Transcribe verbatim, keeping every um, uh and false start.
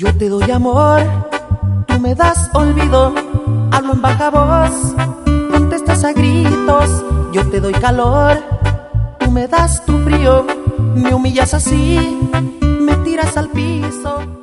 Yo te doy amor, tú me das olvido. Hablo en baja voz, contestas a gritos. Yo te doy calor, tú me das tu frío. Me humillas así, me tiras al piso.